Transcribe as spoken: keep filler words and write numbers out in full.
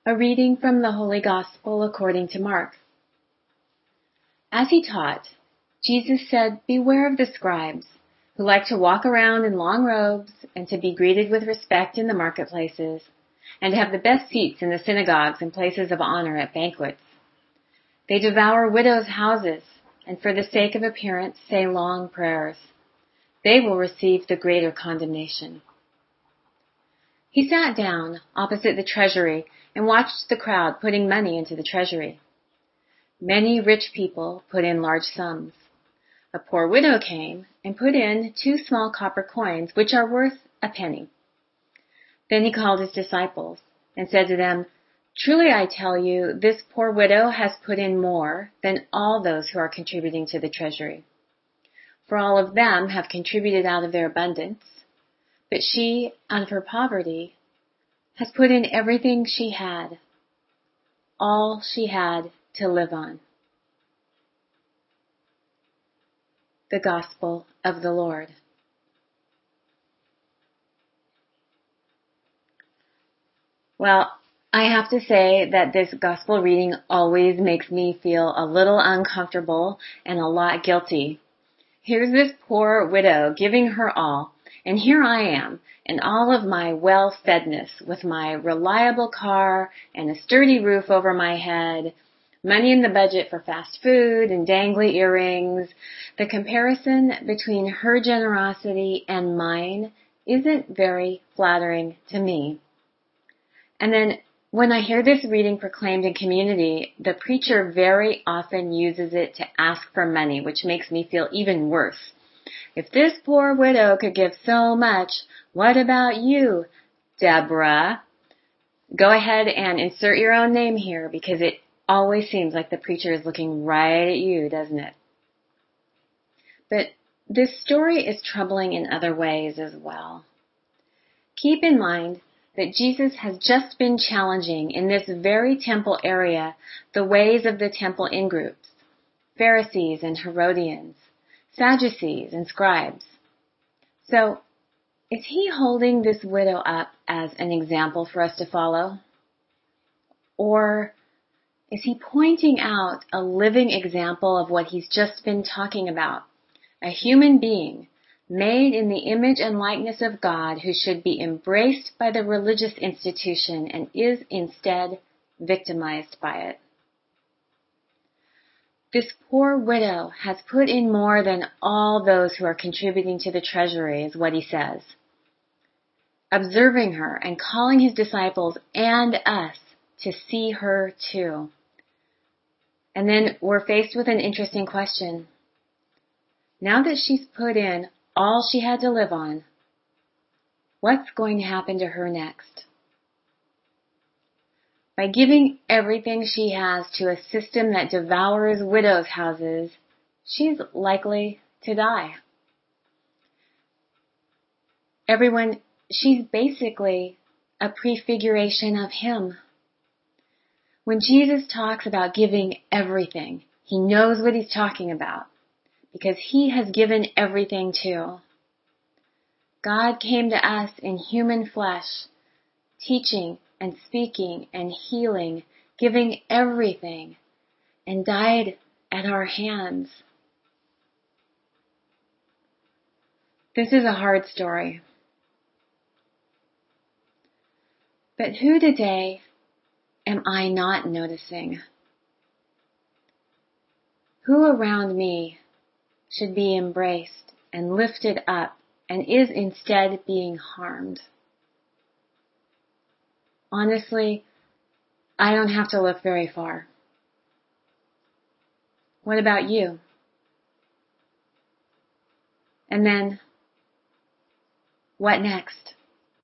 A reading from the Holy Gospel according to Mark. As he taught, Jesus said, "Beware of the scribes, who like to walk around in long robes and to be greeted with respect in the marketplaces, and to have the best seats in the synagogues and places of honor at banquets. They devour widows' houses, and for the sake of appearance say long prayers. They will receive the greater condemnation." He sat down opposite the treasury and watched the crowd putting money into the treasury. Many rich people put in large sums. A poor widow came and put in two small copper coins, which are worth a penny. Then he called his disciples and said to them, "Truly I tell you, this poor widow has put in more than all those who are contributing to the treasury. For all of them have contributed out of their abundance, but she, out of her poverty, has put in everything she had, all she had to live on." The Gospel of the Lord. Well, I have to say that this Gospel reading always makes me feel a little uncomfortable and a lot guilty. Here's this poor widow giving her all, and here I am, in all of my well-fedness, with my reliable car and a sturdy roof over my head, money in the budget for fast food and dangly earrings. The comparison between her generosity and mine isn't very flattering to me. And then when I hear this reading proclaimed in community, the preacher very often uses it to ask for money, which makes me feel even worse. If this poor widow could give so much, what about you, Deborah? Go ahead and insert your own name here, because it always seems like the preacher is looking right at you, doesn't it? But this story is troubling in other ways as well. Keep in mind that Jesus has just been challenging in this very temple area the ways of the temple in-groups, Pharisees and Herodians, Sadducees and scribes. So, is he holding this widow up as an example for us to follow? Or is he pointing out a living example of what he's just been talking about? A human being made in the image and likeness of God who should be embraced by the religious institution and is instead victimized by it. This poor widow has put in more than all those who are contributing to the treasury, is what he says. Observing her and calling his disciples and us to see her too. And then we're faced with an interesting question. Now that she's put in all she had to live on, what's going to happen to her next? By giving everything she has to a system that devours widows' houses, she's likely to die. Everyone, she's basically a prefiguration of him. When Jesus talks about giving everything, he knows what he's talking about, because he has given everything too. God came to us in human flesh, teaching and speaking and healing, giving everything, and died at our hands. This is a hard story. But who today am I not noticing? Who around me should be embraced and lifted up and is instead being harmed? Honestly, I don't have to look very far. What about you? And then, what next?